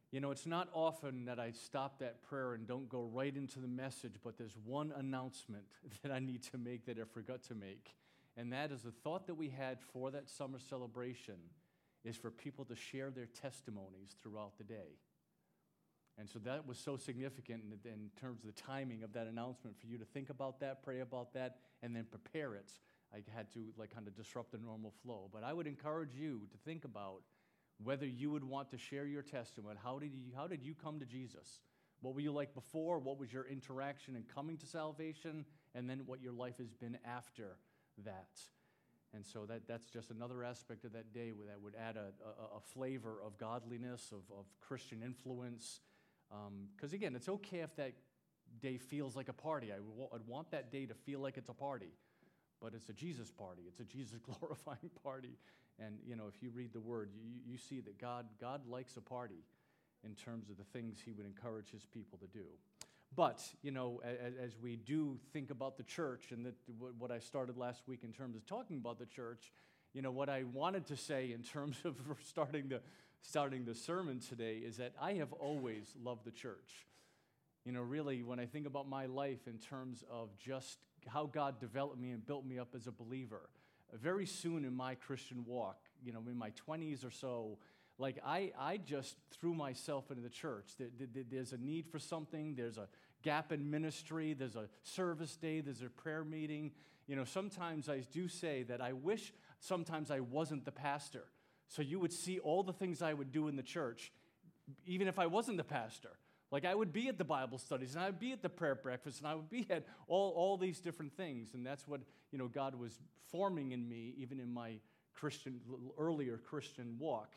You know, it's not often that I stop that prayer and don't go right into the message, but there's one announcement that I need to make that I forgot to make. And that is the thought that we had for that summer celebration is for people to share their testimonies throughout the day. And so that was so significant in terms of the timing of that announcement for you to think about that, pray about that, and then prepare it. I had to kind of disrupt the normal flow. But I would encourage you to think about whether you would want to share your testimony. How did you come to Jesus? What were you like before? What was your interaction in coming to salvation? And then what your life has been after that. And so that's just another aspect of that day that would add a flavor of godliness, of Christian influence. Because again, it's okay if that day feels like a party. I'd want that day to feel like it's a party. But it's a Jesus party. It's a Jesus glorifying party. And, you know, if you read the Word, you see that God likes a party in terms of the things He would encourage His people to do. But, you know, as we do think about the church and what I started last week in terms of talking about the church, you know, what I wanted to say in terms of starting the sermon today is that I have always loved the church. You know, really, when I think about my life in terms of just how God developed me and built me up as a believer, very soon in my Christian walk, you know, in my 20s or so, like I just threw myself into the church. There's a need for something. There's a gap in ministry. There's a service day. There's a prayer meeting. You know, sometimes I do say that I wish sometimes I wasn't the pastor. So you would see all the things I would do in the church, even if I wasn't the pastor. Like I would be at the Bible studies, and I would be at the prayer breakfast, and I would be at all these different things. And that's what, you know, God was forming in me, even in my earlier Christian walk.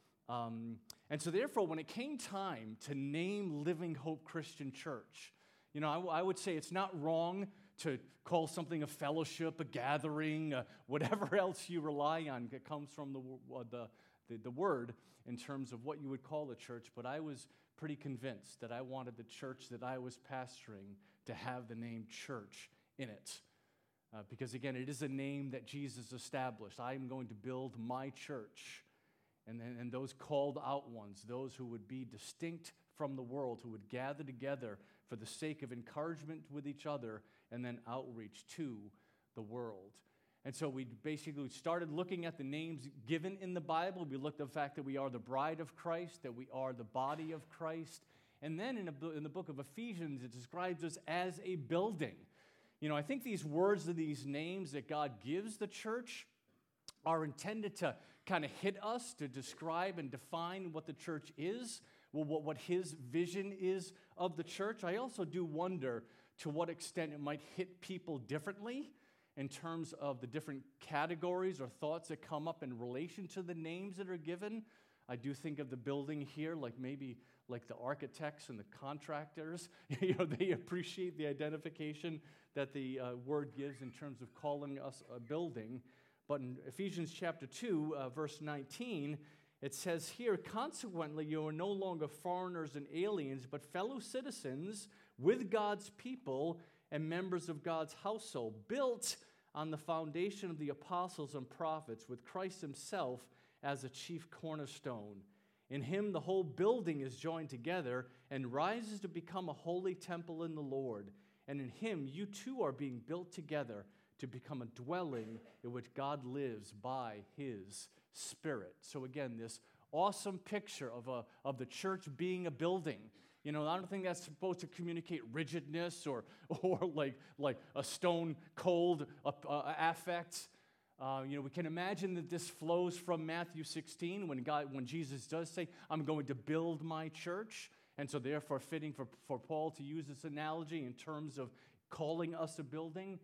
And so therefore, when it came time to name Living Hope Christian Church, you know, I would say it's not wrong to call something a fellowship, a gathering, whatever else you rely on that comes from the Word in terms of what you would call a church. But I was pretty convinced that I wanted the church that I was pastoring to have the name church in it. Because again, it is a name that Jesus established. I am going to build my church. And those called out ones, those who would be distinct from the world, who would gather together for the sake of encouragement with each other and then outreach to the world. And so we basically started looking at the names given in the Bible. We looked at the fact that we are the bride of Christ, that we are the body of Christ. And then in the book of Ephesians, it describes us as a building. You know, I think these words of these names that God gives the church are intended to kind of hit us, to describe and define what the church is, what His vision is of the church. I also do wonder to what extent it might hit people differently in terms of the different categories or thoughts that come up in relation to the names that are given. I do think of the building here, like maybe like the architects and the contractors. You know, they appreciate the identification that the word gives in terms of calling us a building. But in Ephesians chapter 2, verse 19, it says here, "Consequently, you are no longer foreigners and aliens, but fellow citizens with God's people and members of God's household, built on the foundation of the apostles and prophets, with Christ Himself as a chief cornerstone. In Him, the whole building is joined together and rises to become a holy temple in the Lord. And in Him, you too are being built together to become a dwelling in which God lives by His Spirit." So again, this awesome picture of the church being a building. You know, I don't think that's supposed to communicate rigidness or like a stone cold affect. You know, we can imagine that this flows from Matthew 16 when Jesus does say, "I'm going to build my church." And so therefore fitting for Paul to use this analogy in terms of calling us a building.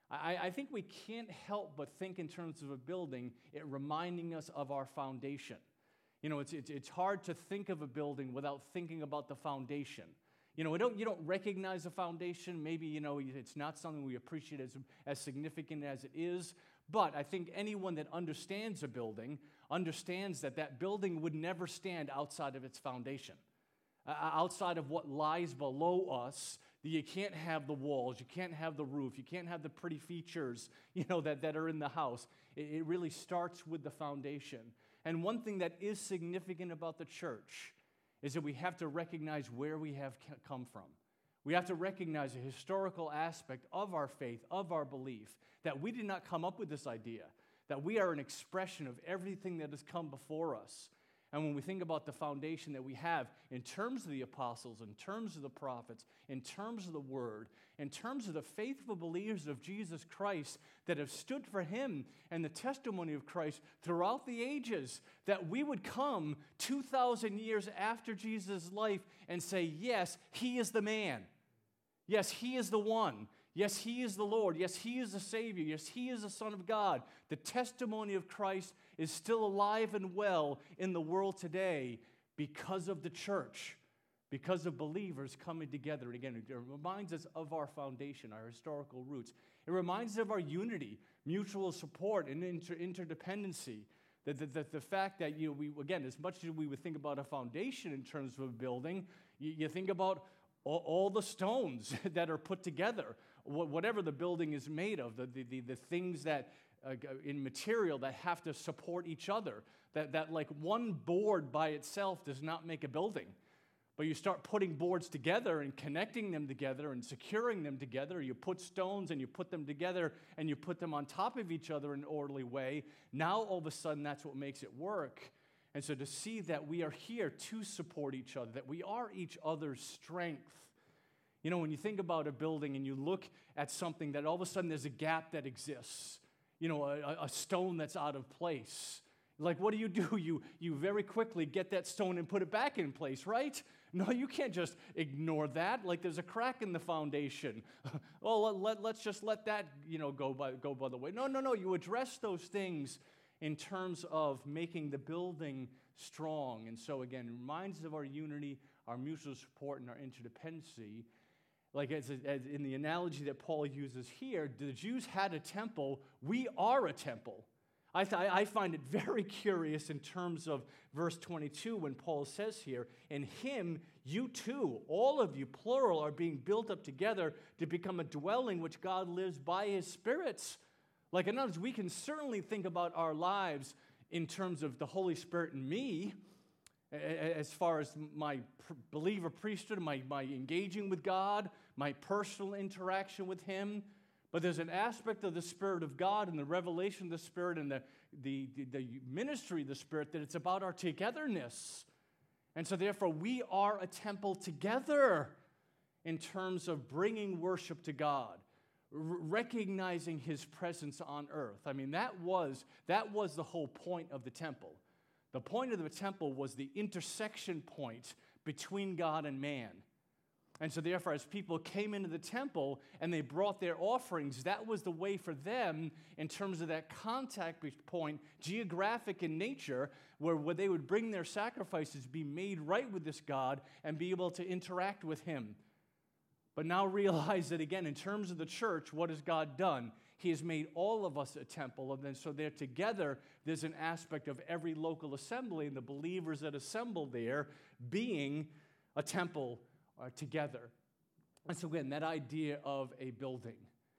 I think we can't help but think in terms of a building, it reminding us of our foundation. You know, it's hard to think of a building without thinking about the foundation. You know, you don't recognize the foundation. Maybe, you know, it's not something we appreciate as significant as it is. But I think anyone that understands a building understands that building would never stand outside of its foundation. Outside of what lies below us, you can't have the walls, you can't have the roof, you can't have the pretty features, you know, that are in the house. It really starts with the foundation. And one thing that is significant about the church is that we have to recognize where we have come from. We have to recognize the historical aspect of our faith, of our belief, that we did not come up with this idea, that we are an expression of everything that has come before us. And when we think about the foundation that we have in terms of the apostles, in terms of the prophets, in terms of the word, in terms of the faithful believers of Jesus Christ that have stood for him and the testimony of Christ throughout the ages, that we would come 2,000 years after Jesus' life and say, yes, he is the man. Yes, he is the one. Yes, he is the Lord. Yes, he is the Savior. Yes, he is the Son of God. The testimony of Christ is still alive and well in the world today because of the church, because of believers coming together. And again, it reminds us of our foundation, our historical roots. It reminds us of our unity, mutual support, and interdependency. The fact that, we, again, as much as we would think about a foundation in terms of a building, you think about all the stones that are put together, whatever the building is made of, the things that in material that have to support each other, that like one board by itself does not make a building. But you start putting boards together and connecting them together and securing them together. You put stones and you put them together and you put them on top of each other in an orderly way. Now all of a sudden that's what makes it work. And so to see that we are here to support each other, that we are each other's strength. When you think about a building and you look at something that all of a sudden there's a gap that exists, a stone that's out of place. Like, what do? You very quickly get that stone and put it back in place, right? No, you can't just ignore that. Like, there's a crack in the foundation. Let's just let that, go by the way. No. You address those things in terms of making the building strong. And so, again, it reminds us of our unity, our mutual support, and our interdependency. Like as in the analogy that Paul uses here, the Jews had a temple. We are a temple. I find it very curious in terms of verse 22 when Paul says here, in him, you too, all of you, plural, are being built up together to become a dwelling which God lives by his spirits. Like, in other words, we can certainly think about our lives in terms of the Holy Spirit in me, as far as my believer priesthood, my engaging with God, my personal interaction with him. But there's an aspect of the Spirit of God and the revelation of the Spirit and the ministry of the Spirit that it's about our togetherness. And so therefore we are a temple together in terms of bringing worship to God, recognizing his presence on earth. I mean, that was the whole point of the temple. The point of the temple was the intersection point between God and man. And so therefore, as people came into the temple and they brought their offerings, that was the way for them in terms of that contact point, geographic in nature, where they would bring their sacrifices, be made right with this God, and be able to interact with him. But now realize that, again, in terms of the church, what has God done? He has made all of us a temple, and then so there together, there's an aspect of every local assembly and the believers that assemble there being a temple together. And so again, that idea of a building.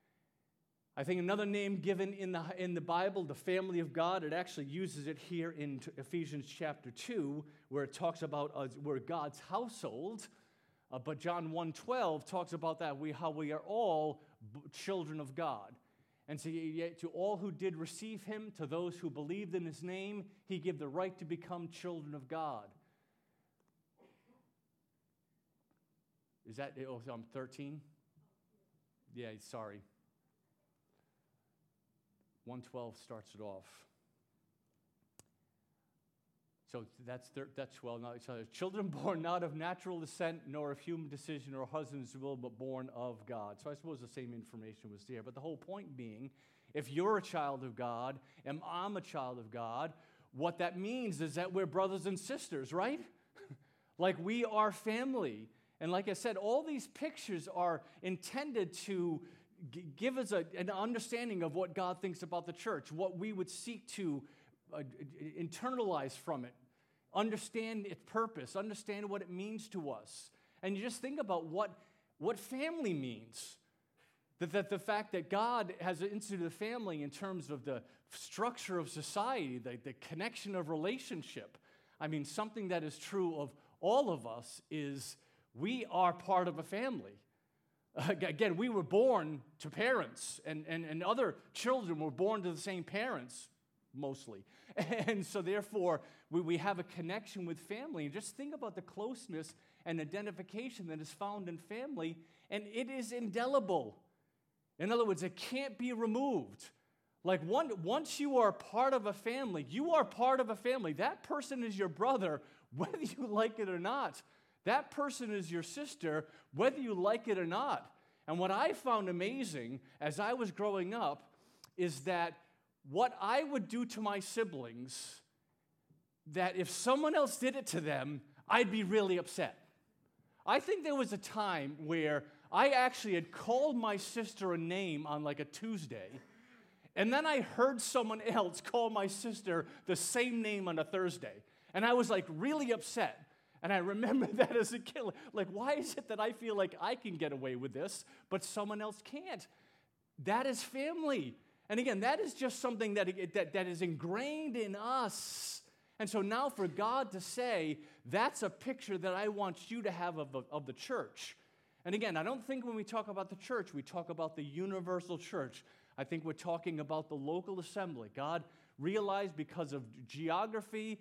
I think another name given in the Bible, the family of God, it actually uses it here in Ephesians chapter 2, where it talks about we're God's household. But John 1:12 talks about that, how we are all children of God. And so yet to all who did receive him, to those who believed in his name, he gave the right to become children of God. Is that, I'm 13? Yeah, sorry. 1:12 starts it off. So that's 12. Now, so children born not of natural descent, nor of human decision or husband's will, but born of God. So I suppose the same information was there. But the whole point being, if you're a child of God, and I'm a child of God, what that means is that we're brothers and sisters, right? Like we are family. And like I said, all these pictures are intended to give us an understanding of what God thinks about the church, what we would seek to internalize from it, understand its purpose, understand what it means to us. And you just think about what family means. That the fact that God has instituted a family in terms of the structure of society, the connection of relationship. I mean, something that is true of all of us is we are part of a family. Again, we were born to parents, and other children were born to the same parents, mostly. And so therefore, we have a connection with family. And just think about the closeness and identification that is found in family, and it is indelible. In other words, it can't be removed. Like once you are part of a family, you are part of a family. That person is your brother, whether you like it or not. That person is your sister, whether you like it or not. And what I found amazing as I was growing up is that what I would do to my siblings, that if someone else did it to them, I'd be really upset. I think there was a time where I actually had called my sister a name on like a Tuesday, and then I heard someone else call my sister the same name on a Thursday. And I was like really upset. And I remember that as a kid. Like, why is it that I feel like I can get away with this, but someone else can't? That is family. And again, that is just something that is ingrained in us. And so now for God to say, that's a picture that I want you to have of the church. And again, I don't think when we talk about the church, we talk about the universal church. I think we're talking about the local assembly. God realized because of geography,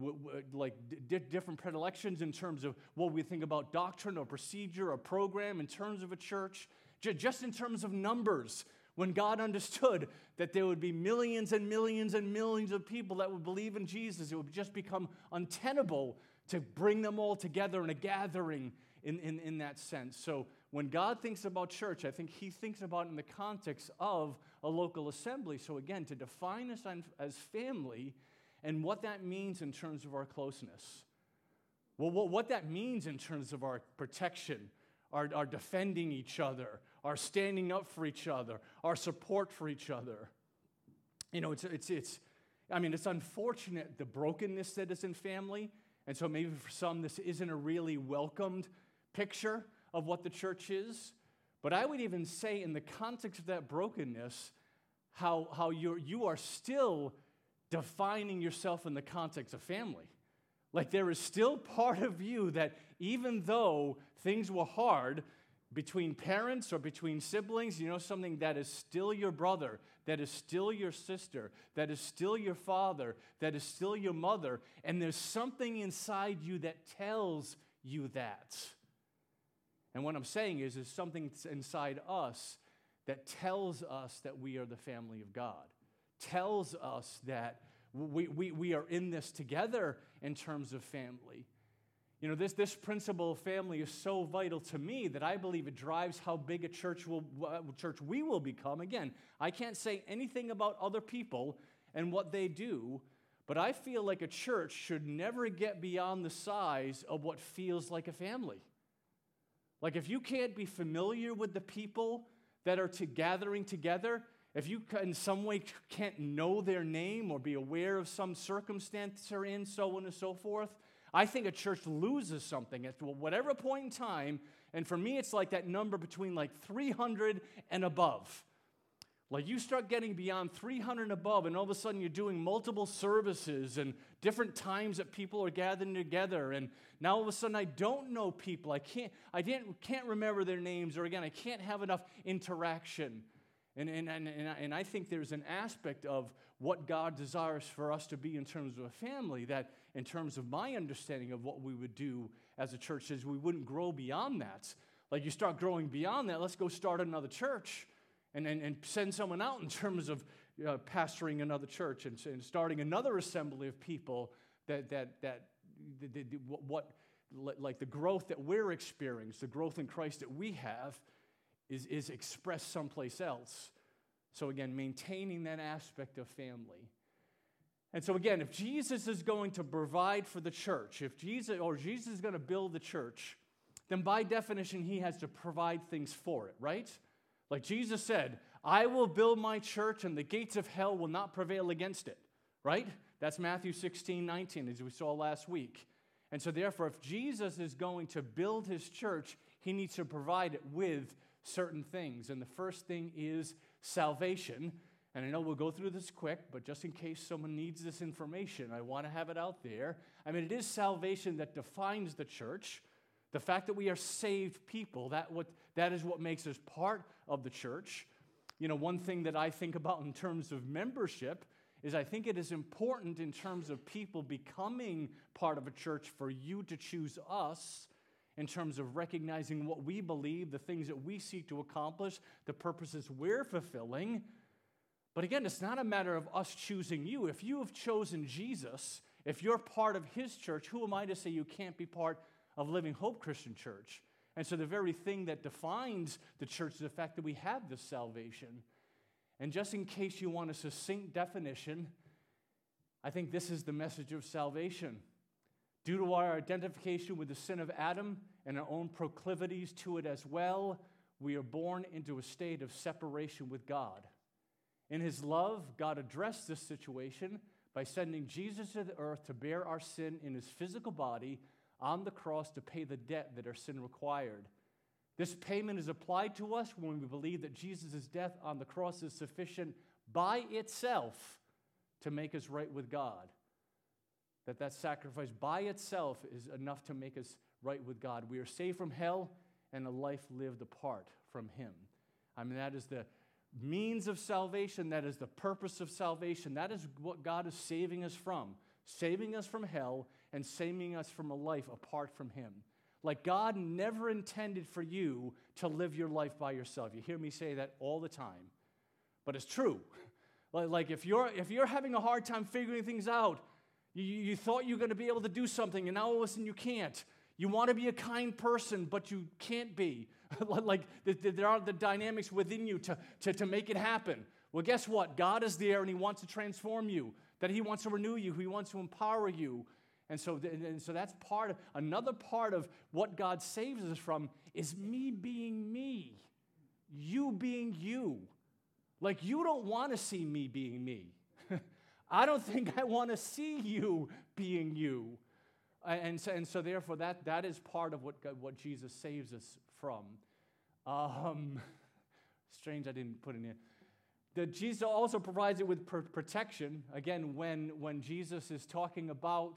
different predilections in terms of what we think about doctrine or procedure or program in terms of a church, just in terms of numbers. When God understood that there would be millions and millions and millions of people that would believe in Jesus, it would just become untenable to bring them all together in a gathering in that sense. So when God thinks about church, I think he thinks about it in the context of a local assembly. So again, to define us as family and what that means in terms of our closeness. Well, what that means in terms of our protection, our defending each other, our standing up for each other, our support for each other. You know, it's unfortunate the brokenness that is in family, and so maybe for some this isn't a really welcomed picture of what the church is. But I would even say in the context of that brokenness, how you are still defining yourself in the context of family. Like there is still part of you that even though things were hard between parents or between siblings, you know, something that is still your brother, that is still your sister, that is still your father, that is still your mother, and there's something inside you that tells you that. And what I'm saying is there's something inside us that tells us that we are the family of God, tells us that we are in this together in terms of family. You know, this principle of family is so vital to me that I believe it drives how big a church we will become. Again, I can't say anything about other people and what they do, but I feel like a church should never get beyond the size of what feels like a family. Like if you can't be familiar with the people that are gathering together, if you in some way can't know their name or be aware of some circumstance they're in, so on and so forth, I think a church loses something at whatever point in time, and for me it's like that number between like 300 and above. Like you start getting beyond 300 and above, and all of a sudden you're doing multiple services and different times that people are gathering together, and now all of a sudden I don't know people. I can't remember their names, or again, I can't have enough interaction. And I think there's an aspect of what God desires for us to be in terms of a family, that in terms of my understanding of what we would do as a church is we wouldn't grow beyond that. Like you start growing beyond that, let's go start another church and send someone out in terms of pastoring another church and starting another assembly of people like the growth that we're experiencing, the growth in Christ that we have, is expressed someplace else. So again, maintaining that aspect of family. And so again, if Jesus is going to provide for the church, if Jesus is going to build the church, then by definition, he has to provide things for it, right? Like Jesus said, I will build my church and the gates of hell will not prevail against it, right? That's Matthew 16:19, as we saw last week. And so therefore, if Jesus is going to build his church, he needs to provide it with certain things. And the first thing is salvation. And I know we'll go through this quick, but just in case someone needs this information, I want to have it out there. I mean, it is salvation that defines the church. The fact that we are saved people, that is what makes us part of the church. You know, one thing that I think about in terms of membership is I think it is important in terms of people becoming part of a church for you to choose us in terms of recognizing what we believe, the things that we seek to accomplish, the purposes we're fulfilling. But again, it's not a matter of us choosing you. If you have chosen Jesus, if you're part of his church, who am I to say you can't be part of Living Hope Christian Church? And so the very thing that defines the church is the fact that we have this salvation. And just in case you want a succinct definition, I think this is the message of salvation. Due to our identification with the sin of Adam and our own proclivities to it as well, we are born into a state of separation with God. In his love, God addressed this situation by sending Jesus to the earth to bear our sin in his physical body on the cross to pay the debt that our sin required. This payment is applied to us when we believe that Jesus' death on the cross is sufficient by itself to make us right with God. That sacrifice by itself is enough to make us right with God. We are saved from hell and a life lived apart from him. I mean, that is the means of salvation. That is the purpose of salvation. That is what God is saving us from hell and saving us from a life apart from him. Like God never intended for you to live your life by yourself. You hear me say that all the time, but it's true. Like if you're having a hard time figuring things out, you thought you were going to be able to do something, and now all of a sudden you can't. You want to be a kind person, but you can't be. Like there are the dynamics within you to make it happen. Well, guess what? God is there, and he wants to transform you, that he wants to renew you, he wants to empower you. And so that's another part of what God saves us from is me being me, you being you. Like you don't want to see me being me. I don't think I want to see you being you. And so therefore that is part of what Jesus saves us from. Strange I didn't put it in. That Jesus also provides it with protection. Again, when Jesus is talking about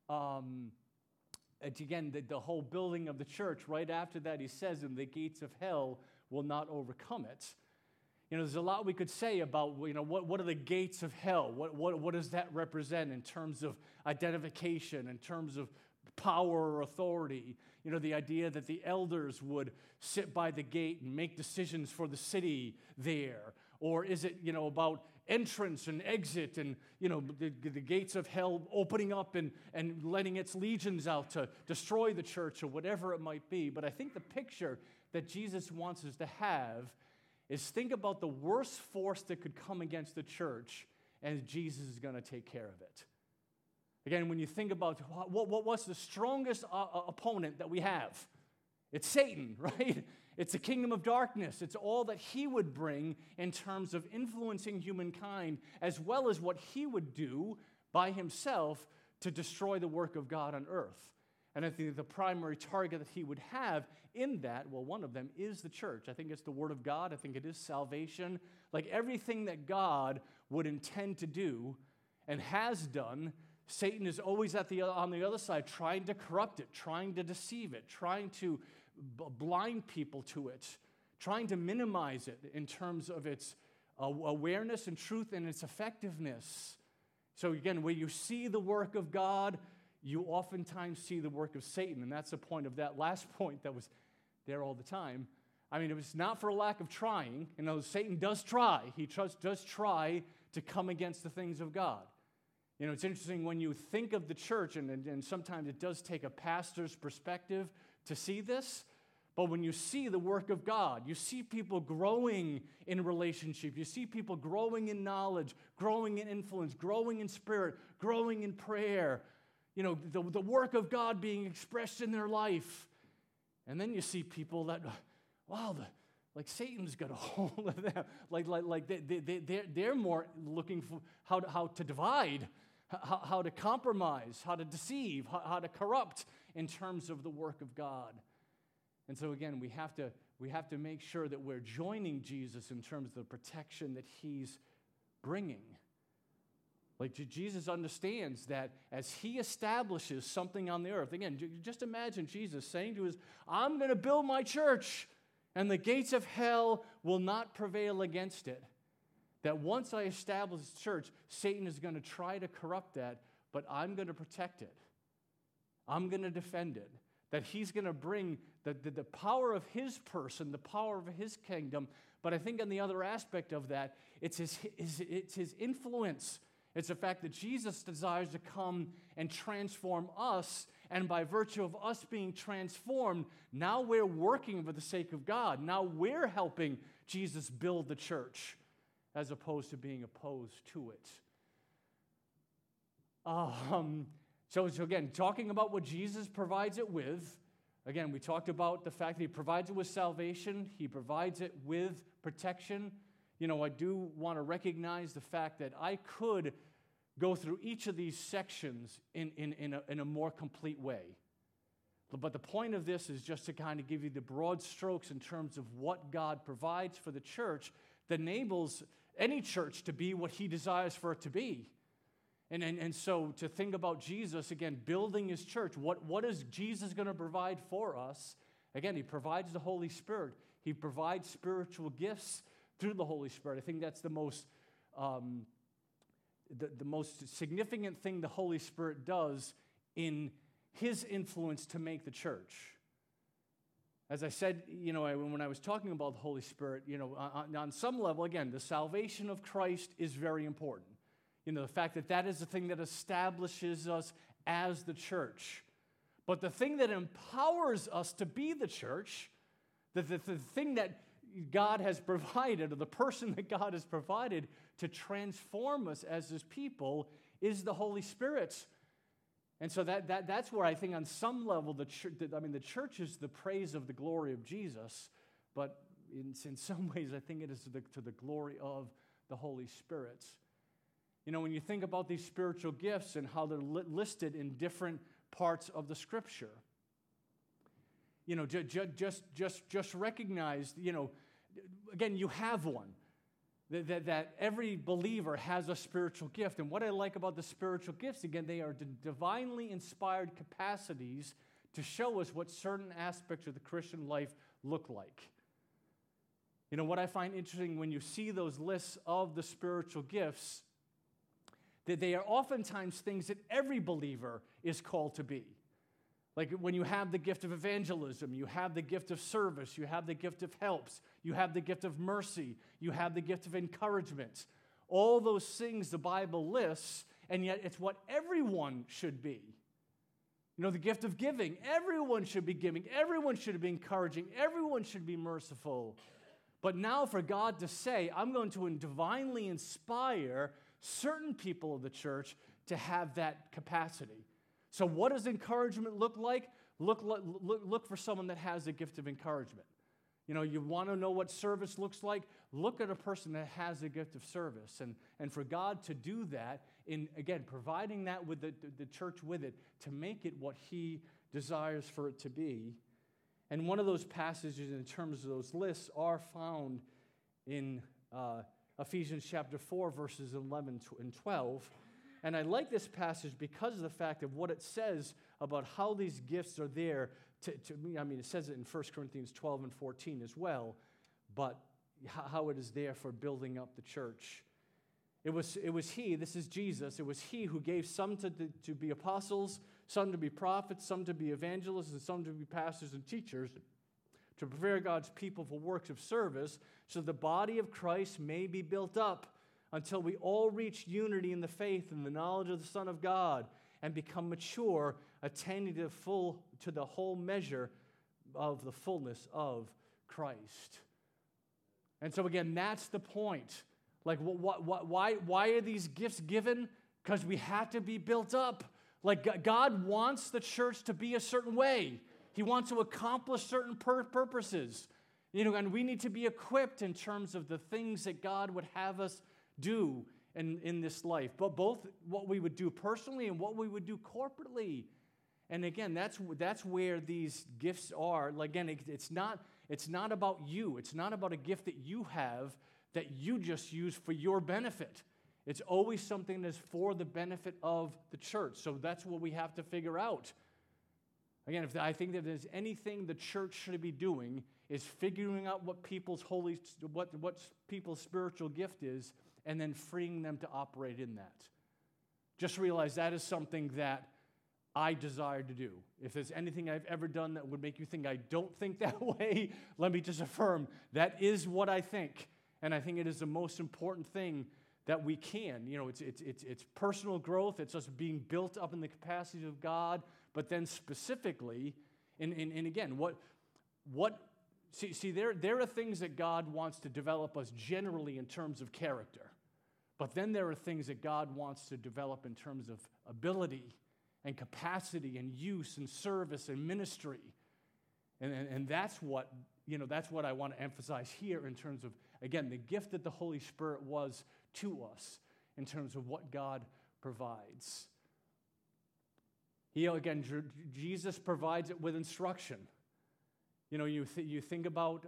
the whole building of the church, right after that he says, and the gates of hell will not overcome it. You know, there's a lot we could say about, you know, what are the gates of hell? What does that represent in terms of identification, in terms of power or authority? You know, the idea that the elders would sit by the gate and make decisions for the city there. Or is it, you know, about entrance and exit and, you know, the gates of hell opening up and letting its legions out to destroy the church or whatever it might be. But I think the picture that Jesus wants us to have is think about the worst force that could come against the church, and Jesus is going to take care of it. Again, when you think about what's the strongest opponent that we have, it's Satan, right? It's the kingdom of darkness. It's all that he would bring in terms of influencing humankind, as well as what he would do by himself to destroy the work of God on earth. And I think the primary target that he would have in that, well, one of them is the church. I think it's the Word of God. I think it is salvation. Like everything that God would intend to do and has done, Satan is always on the other side trying to corrupt it, trying to deceive it, trying to blind people to it, trying to minimize it in terms of its awareness and truth and its effectiveness. So again, where you see the work of God, you oftentimes see the work of Satan, and that's the point of that last point that was there all the time. I mean, it was not for a lack of trying. You know, Satan does try. He does try to come against the things of God. You know, it's interesting when you think of the church, and sometimes it does take a pastor's perspective to see this, but when you see the work of God, you see people growing in relationship, you see people growing in knowledge, growing in influence, growing in spirit, growing in prayer, you know, the work of God being expressed in their life. And then you see people that, wow, like Satan's got a hold of them. Like they're more looking for how to divide, how to compromise, how to deceive, how to corrupt in terms of the work of God. And so again, we have to make sure that we're joining Jesus in terms of the protection that he's bringing. Like Jesus understands that as he establishes something on the earth, again, just imagine Jesus saying to us, I'm going to build my church, and the gates of hell will not prevail against it. That once I establish the church, Satan is going to try to corrupt that, but I'm going to protect it. I'm going to defend it. That he's going to bring the power of his person, the power of his kingdom. But I think on the other aspect of that, it's his influence. It's the fact that Jesus desires to come and transform us, and by virtue of us being transformed, now we're working for the sake of God. Now we're helping Jesus build the church, as opposed to being opposed to it. So again, talking about what Jesus provides it with. Again, we talked about the fact that he provides it with salvation. He provides it with protection. I do want to recognize the fact that I could go through each of these sections in a more complete way. But the point of this is just to kind of give you the broad strokes in terms of what God provides for the church that enables any church to be what he desires for it to be. And so to think about Jesus, again, building his church, what is Jesus going to provide for us? Again, he provides the Holy Spirit. He provides spiritual gifts through the Holy Spirit. I think that's the most significant thing the Holy Spirit does in his influence to make the church. As I said, when I was talking about the Holy Spirit, on some level, again, the salvation of Christ is very important. The fact that is the thing that establishes us as the church. But the thing that empowers us to be the church, the thing that God has provided, or the person that God has provided to transform us as his people, is the Holy Spirit. And so that's where I think on some level the church is the praise of the glory of Jesus, but in some ways I think it is to the glory of the Holy Spirit. When you think about these spiritual gifts and how they're listed in different parts of the Scripture, just recognize, again, you have one. That every believer has a spiritual gift. And what I like about the spiritual gifts, again, they are divinely inspired capacities to show us what certain aspects of the Christian life look like. What I find interesting when you see those lists of the spiritual gifts, that they are oftentimes things that every believer is called to be. Like when you have the gift of evangelism, you have the gift of service, you have the gift of helps, you have the gift of mercy, you have the gift of encouragement. All those things the Bible lists, and yet it's what everyone should be. The gift of giving, everyone should be giving, everyone should be encouraging, everyone should be merciful. But now for God to say, I'm going to divinely inspire certain people of the church to have that capacity. So what does encouragement look like? Look for someone that has a gift of encouragement. You want to know what service looks like? Look at a person that has a gift of service. And for God to do that, in, again, providing that with the church with it, to make it what he desires for it to be. And one of those passages in terms of those lists are found in Ephesians chapter 4, verses 11 and 12. And I like this passage because of the fact of what it says about how these gifts are there to me. It says it in 1 Corinthians 12 and 14 as well, but how it is there for building up the church. It was he, this is Jesus, it was he who gave some to be apostles, some to be prophets, some to be evangelists, and some to be pastors and teachers, to prepare God's people for works of service, so the body of Christ may be built up until we all reach unity in the faith and the knowledge of the Son of God and become mature, attaining to the whole measure of the fullness of Christ. And so again, that's the point. Like, why are these gifts given? Because we have to be built up. Like, God wants the church to be a certain way. He wants to accomplish certain purposes. And we need to be equipped in terms of the things that God would have us do in this life. But both what we would do personally and what we would do corporately. And again, that's where these gifts are. Like, again, it's not about you. It's not about a gift that you have that you just use for your benefit. It's always something that's for the benefit of the church. So that's what we have to figure out. Again, I think that if there's anything the church should be doing, is figuring out what people's spiritual gift is, and then freeing them to operate in that. Just realize that is something that I desire to do. If there's anything I've ever done that would make you think I don't think that way, let me just affirm that is what I think. And I think it is the most important thing that we can. It's personal growth. It's us being built up in the capacities of God. But then specifically, and again, there are things that God wants to develop us generally in terms of character. But then there are things that God wants to develop in terms of ability and capacity and use and service and ministry. And that's what I want to emphasize here in terms of, again, the gift that the Holy Spirit was to us in terms of what God provides. Again, Jesus provides it with instruction. You think about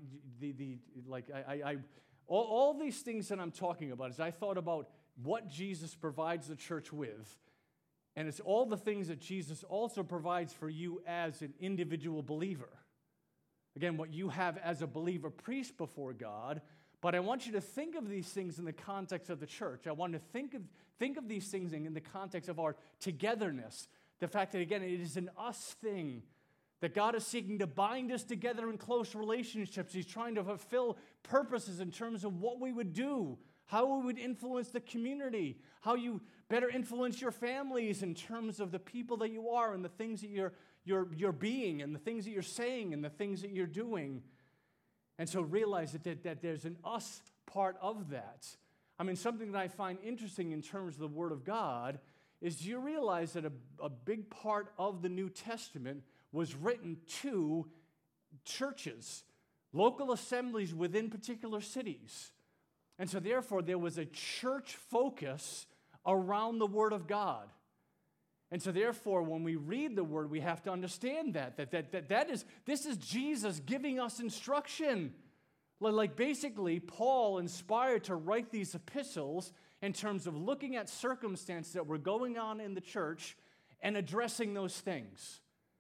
all these things that I'm talking about. As I thought about what Jesus provides the church with, and it's all the things that Jesus also provides for you as an individual believer. Again, what you have as a believer priest before God. But I want you to think of these things in the context of the church. I want to think of these things in the context of our togetherness. The fact that, again, it is an us thing, that God is seeking to bind us together in close relationships. He's trying to fulfill purposes in terms of what we would do, how we would influence the community, how you better influence your families in terms of the people that you are and the things that you're being and the things that you're saying and the things that you're doing. And so realize that there's an us part of that. I mean, something that I find interesting in terms of the Word of God is you realize that a big part of the New Testament was written to churches, local assemblies within particular cities. And so therefore, there was a church focus around the Word of God. And so therefore, when we read the Word, we have to understand this is Jesus giving us instruction. Like basically, Paul inspired to write these epistles in terms of looking at circumstances that were going on in the church and addressing those things.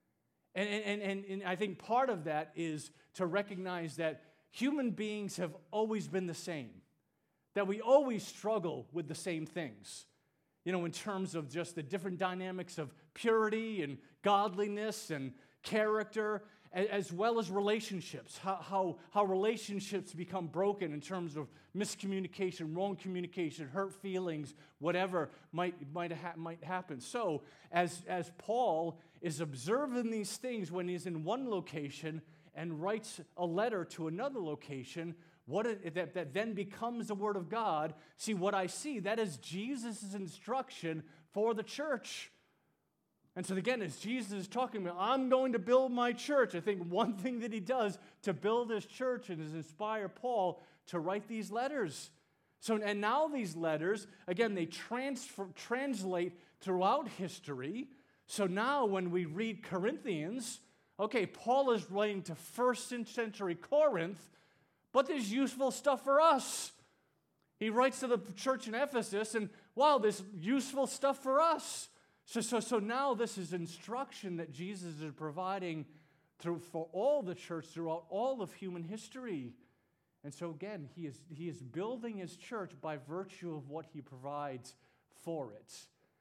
And I think part of that is to recognize that human beings have always been the same, that we always struggle with the same things, in terms of just the different dynamics of purity and godliness and character, as well as relationships, how relationships become broken in terms of miscommunication, wrong communication, hurt feelings, whatever might happen. So as Paul is observing these things when he's in one location and writes a letter to another location, that then becomes the Word of God. See, what I see, that is Jesus' instruction for the church. And so again, as Jesus is talking about, I'm going to build my church, I think one thing that he does to build his church and is inspire Paul to write these letters. So, and now these letters, again, they translate throughout history. So now when we read Corinthians, okay, Paul is writing to first century Corinth, but there's useful stuff for us. He writes to the church in Ephesus, and wow, there's useful stuff for us. So now this is instruction that Jesus is providing for all the church throughout all of human history. And so again, he is building his church by virtue of what he provides for it.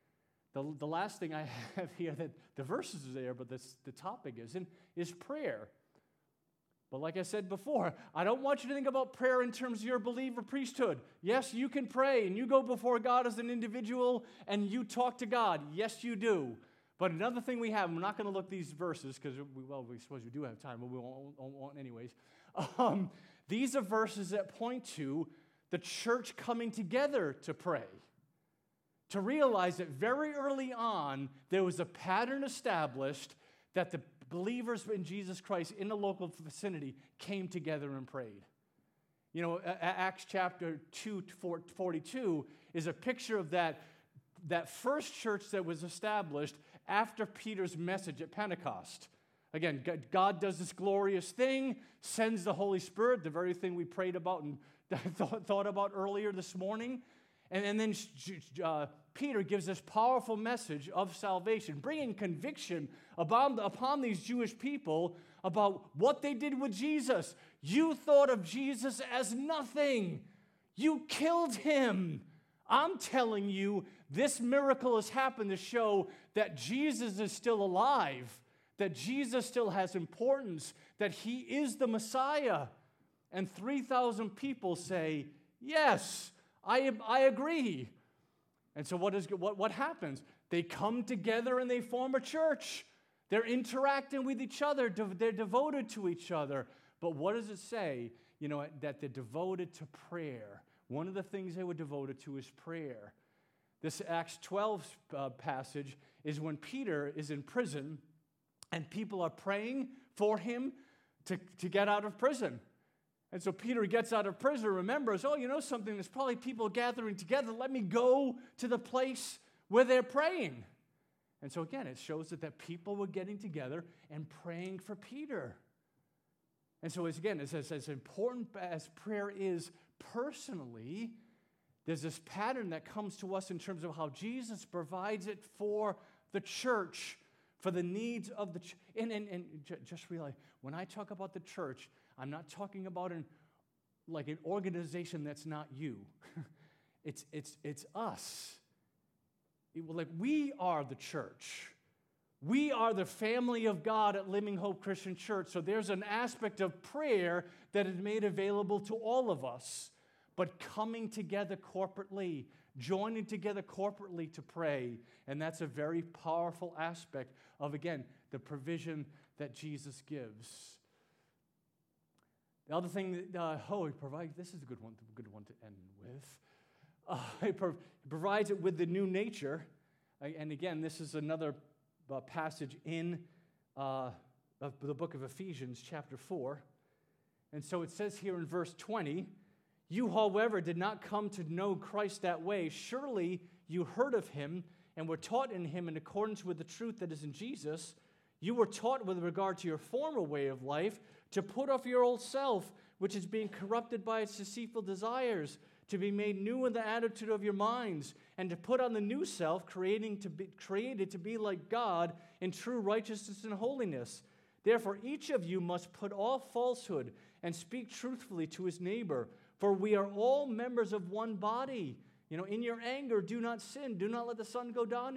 The last thing I have here, that the verses are there, but the topic is prayer. But like I said before, I don't want you to think about prayer in terms of your believer priesthood. Yes, you can pray, and you go before God as an individual, and you talk to God. Yes, you do. But another thing we have, and we're not going to look at these verses, because, we suppose we do have time, but we won't anyways. These are verses that point to the church coming together to pray. To realize that very early on, there was a pattern established that the believers in Jesus Christ in the local vicinity came together and prayed. Acts chapter 2:42 is a picture of that first church that was established after Peter's message at Pentecost. Again, God does this glorious thing, sends the Holy Spirit, the very thing we prayed about and thought about earlier this morning. And then Peter gives this powerful message of salvation, bringing conviction upon these Jewish people about what they did with Jesus. You thought of Jesus as nothing. You killed him. I'm telling you, this miracle has happened to show that Jesus is still alive, that Jesus still has importance, that he is the Messiah. And 3,000 people say, yes, I agree. And so what happens? They come together and they form a church. They're interacting with each other. They're devoted to each other. But what does it say? That they're devoted to prayer. One of the things they were devoted to is prayer. This Acts 12 passage is when Peter is in prison and people are praying for him to get out of prison. And so Peter gets out of prison, remembers, something, there's probably people gathering together. Let me go to the place where they're praying. And so again, it shows that people were getting together and praying for Peter. And so as important as prayer is personally, there's this pattern that comes to us in terms of how Jesus provides it for the church, for the needs of the church. And just realize, when I talk about the church, I'm not talking about an organization that's not you. It's us. We are the church. We are the family of God at Living Hope Christian Church. So there's an aspect of prayer that is made available to all of us. But coming together corporately, joining together corporately to pray. And that's a very powerful aspect of, again, the provision that Jesus gives. The other thing that he provides, this is a good one to end with. He provides it with the new nature. And again, this is another passage in the book of Ephesians, chapter 4. And so it says here in verse 20, you, however, did not come to know Christ that way. Surely you heard of him and were taught in him in accordance with the truth that is in Jesus. You were taught with regard to your former way of life to put off your old self, which is being corrupted by its deceitful desires, to be made new in the attitude of your minds, and to put on the new self, created to be like God in true righteousness and holiness. Therefore, each of you must put off falsehood and speak truthfully to his neighbor, for we are all members of one body. In your anger, do not sin. Do not let the sun go down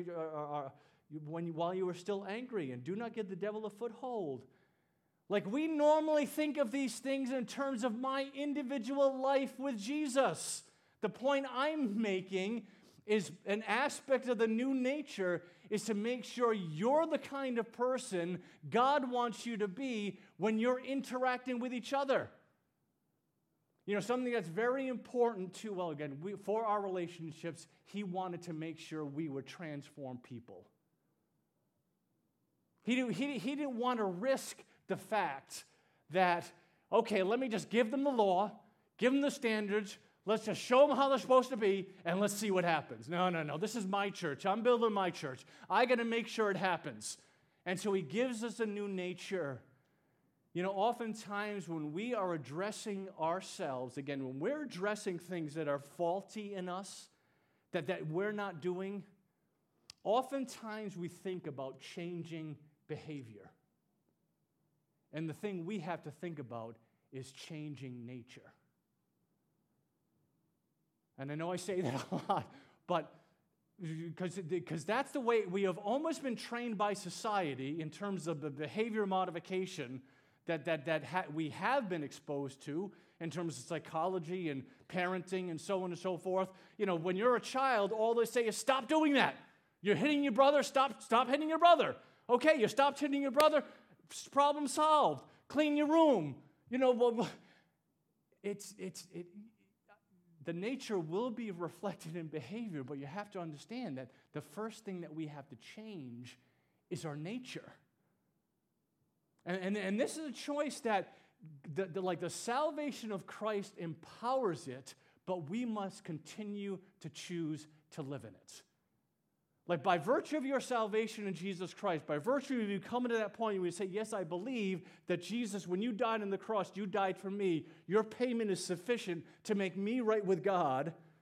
while you are still angry, and do not give the devil a foothold. We normally think of these things in terms of my individual life with Jesus. The point I'm making is an aspect of the new nature is to make sure you're the kind of person God wants you to be when you're interacting with each other. Something that's very important for our relationships, he wanted to make sure we would transform people. He didn't want to risk the fact that, okay, let me just give them the law, give them the standards, let's just show them how they're supposed to be, and let's see what happens. No, this is my church. I'm building my church. I got to make sure it happens. And so he gives us a new nature. Oftentimes when we are addressing ourselves, again, when we're addressing things that are faulty in us, that we're not doing, oftentimes we think about changing behavior. And the thing we have to think about is changing nature. And I know I say that a lot, but because that's the way we have almost been trained by society in terms of the behavior modification that we have been exposed to in terms of psychology and parenting and so on and so forth. When you're a child, all they say is, stop doing that. You're hitting your brother, stop hitting your brother. Okay, you stopped hitting your brother, problem solved. Clean your room. The nature will be reflected in behavior, but you have to understand that the first thing that we have to change is our nature. And this is a choice that the salvation of Christ empowers it, but we must continue to choose to live in it. By virtue of your salvation in Jesus Christ, by virtue of you coming to that point where you say, yes, I believe that Jesus, when you died on the cross, you died for me. Your payment is sufficient to make me right with God.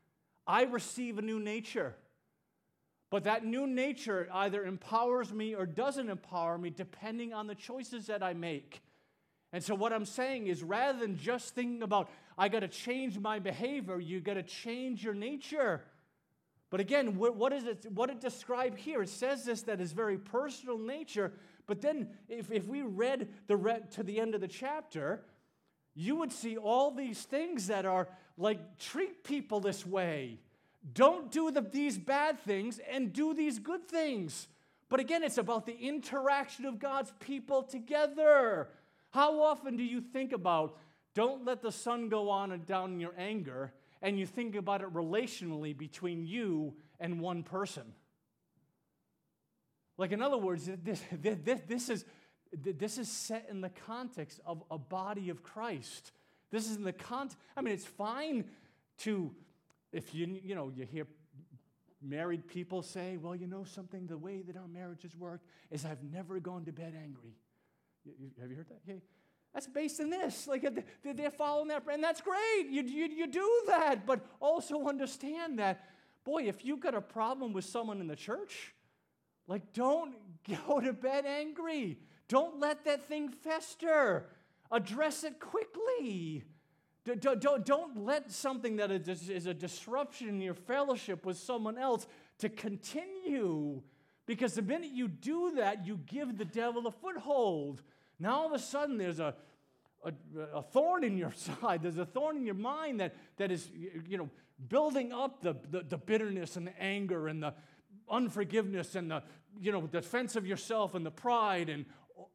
I receive a new nature. But that new nature either empowers me or doesn't empower me depending on the choices that I make. And so what I'm saying is rather than just thinking about, I got to change my behavior, you got to change your nature. But again, what it describes here? It says this, that is very personal nature. But then if we read to the end of the chapter, you would see all these things that are like, treat people this way. Don't do these bad things and do these good things. But again, it's about the interaction of God's people together. How often do you think about, don't let the sun go on and down in your anger, and you think about it relationally between you and one person? Like, in other words, this is set in the context of a body of Christ. This is in the context. I mean, it's fine to, if you hear married people say, well, something, the way that our marriages work is I've never gone to bed angry. Have you heard that? Yeah. That's based in this. Like, they're following that, and that's great. You do that, but also understand that, boy, if you've got a problem with someone in the church, like, don't go to bed angry. Don't let that thing fester. Address it quickly. Don't let something that is a disruption in your fellowship with someone else to continue. Because the minute you do that, you give the devil a foothold. Now all of a sudden there's a thorn in your side. There's a thorn in your mind that is building up the bitterness and the anger and the unforgiveness and the defense of yourself and the pride. And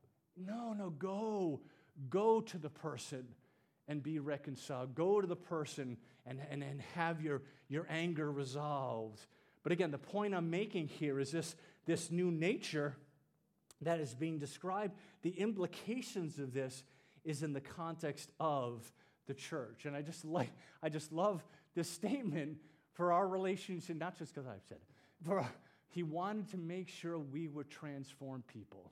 go to the person and be reconciled. Go to the person and have your anger resolved. But again, the point I'm making here is this new nature that is being described. The implications of this is in the context of the church. And I just love this statement for our relationship, not just because I've said it. He wanted to make sure we would transform people.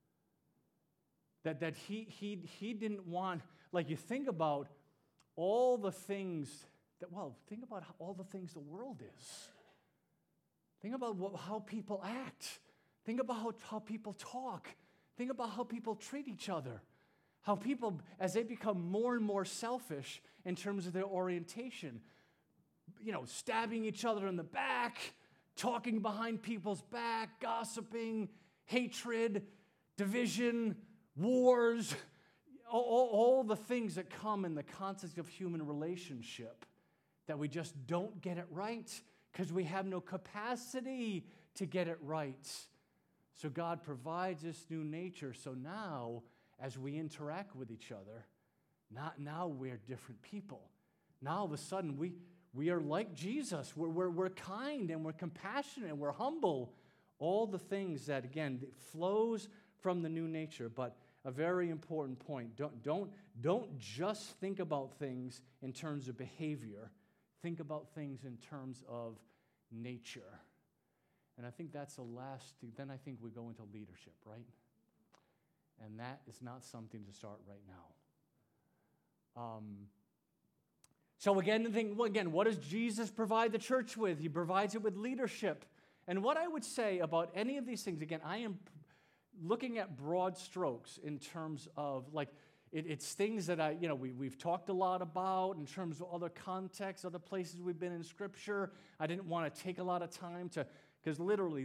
That he didn't want, like, you think about all the things think about all the things the world is. Think about how people act. Think about how people talk. Think about how people treat each other. How people, as they become more and more selfish in terms of their orientation, stabbing each other in the back, talking behind people's back, gossiping, hatred, division, wars, all the things that come in the context of human relationship that we just don't get it right because we have no capacity to get it right. So God provides this new nature. So now, as we interact with each other, now we're different people. Now all of a sudden we are like Jesus. We're kind and we're compassionate and we're humble. All the things that, again, flows from the new nature. But a very important point, don't just think about things in terms of behavior. Think about things in terms of nature. And I think that's the last, then I think we go into leadership, right? And that is not something to start right now. So again, what does Jesus provide the church with? He provides it with leadership. And what I would say about any of these things, again, I am looking at broad strokes in terms of, like, it's things that we've talked a lot about in terms of other contexts, other places we've been in Scripture. I didn't want to take a lot of time because literally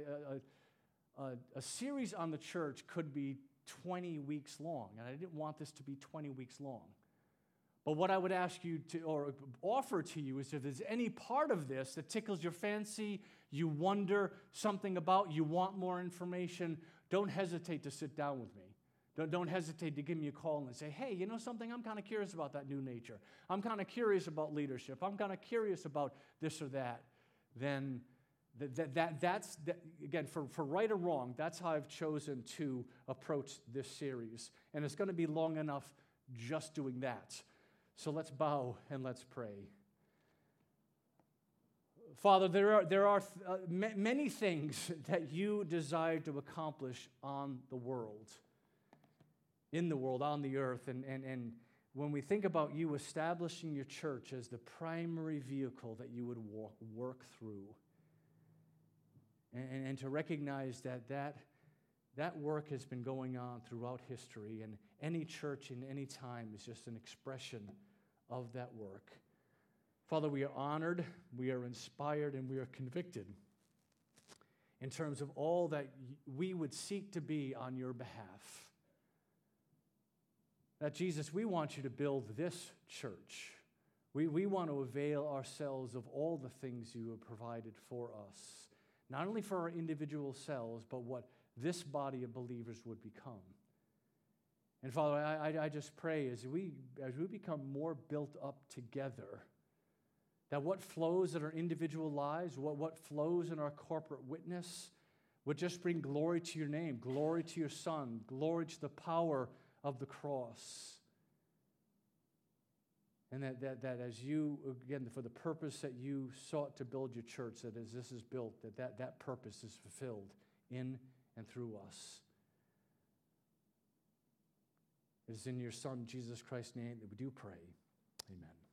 a series on the church could be 20 weeks long, and I didn't want this to be 20 weeks long. But what I would ask you to, or offer to you, is if there's any part of this that tickles your fancy, you wonder something about, you want more information, don't hesitate to sit down with me. Don't hesitate to give me a call and say, hey, you know something? I'm kind of curious about that new nature. I'm kind of curious about leadership. I'm kind of curious about this or that. Then that's again, for right or wrong, that's how I've chosen to approach this series. And it's going to be long enough just doing that. So let's bow and let's pray. Father, there are many things that you desire to accomplish on the world, in the world, on the earth, and when we think about you establishing your church as the primary vehicle that you would work through, and to recognize that work has been going on throughout history, and any church in any time is just an expression of that work. Father, we are honored, we are inspired, and we are convicted in terms of all that we would seek to be on your behalf. That, Jesus, we want you to build this church. We want to avail ourselves of all the things you have provided for us, not only for our individual selves, but what this body of believers would become. And Father, I just pray as we become more built up together, that what flows in our individual lives, what flows in our corporate witness, would just bring glory to your name, glory to your Son, glory to the power of the cross. And that as you, again, for the purpose that you sought to build your church, that as this is built, that purpose is fulfilled in and through us. It is in your Son, Jesus Christ's name, that we do pray. Amen.